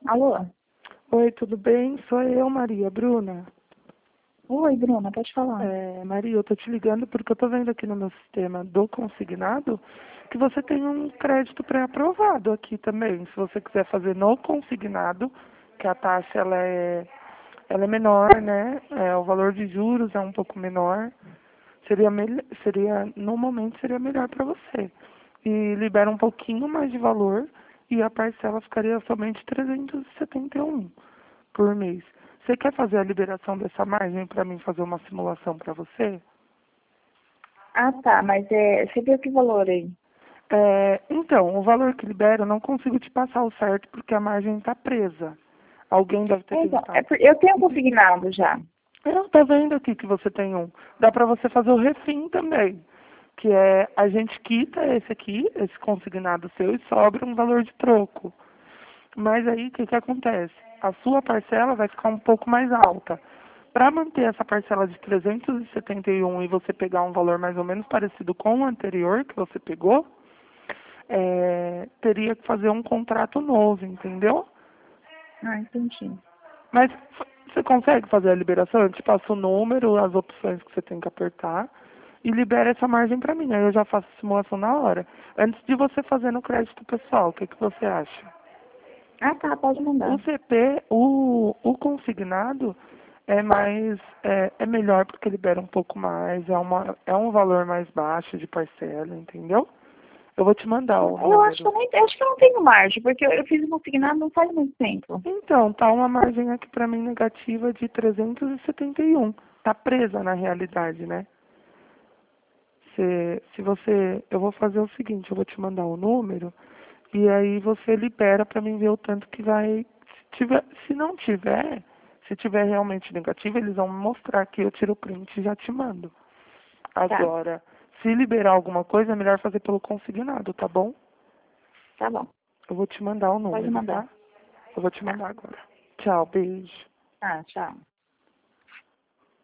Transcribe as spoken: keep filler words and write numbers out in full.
Alô? Oi, tudo bem? Sou eu, Maria. Bruna. Oi, Bruna, pode falar. É, Maria, eu tô te ligando porque eu tô vendo aqui no meu sistema do consignado que você tem um crédito pré-aprovado aqui também. Se você quiser fazer no consignado, que a taxa ela é, ela é menor, né? É, o valor de juros é um pouco menor. Seria, mel- seria no momento seria melhor para você. E libera um pouquinho mais de valor e a parcela ficaria somente trezentos e setenta e um por mês. Você quer fazer a liberação dessa margem para mim fazer uma simulação para você? Ah, tá, mas é, você viu que valor aí? É, então, o valor que libera eu não consigo te passar o certo porque a margem está presa. Alguém deve ter É, então, é tentado. por- eu tenho consignado já. Eu tô vendo aqui que você tem um. Dá para você fazer o refim também, que é a gente quita esse aqui, esse consignado seu e sobra um valor de troco. Mas aí o que que acontece? A sua parcela vai ficar um pouco mais alta. Para manter essa parcela de trezentos e setenta e um e você pegar um valor mais ou menos parecido com o anterior que você pegou, é, teria que fazer um contrato novo, entendeu? Ah, entendi. Mas f- você consegue fazer a liberação? Eu te passo o número, as opções que você tem que apertar e libera essa margem para mim. Aí eu já faço a simulação na hora. Antes de você fazer no crédito pessoal, o que, que você acha? Ah, tá, pode O mandar. C P, o, o consignado é mais, é, é melhor porque libera um pouco mais, é, uma, é um valor mais baixo de parcela, entendeu? Eu vou te mandar o Eu acho que número. eu, nem, acho que eu não tenho margem, porque eu, eu fiz o consignado não faz muito tempo. Então, tá uma margem aqui para mim negativa de trezentos e setenta e um. Tá presa na realidade, né? Se, se você, eu vou fazer o seguinte, eu vou te mandar o número e aí você libera para mim ver o tanto que vai. Se tiver, se não tiver, se tiver realmente negativo, eles vão me mostrar que eu tiro o print e já te mando. Tá, Agora, se liberar alguma coisa, é melhor fazer pelo consignado, tá bom? tá bom. Eu vou te mandar o Pode número, mandar. tá? Eu vou te Tá. mandar agora. Tchau, beijo. Ah, tchau.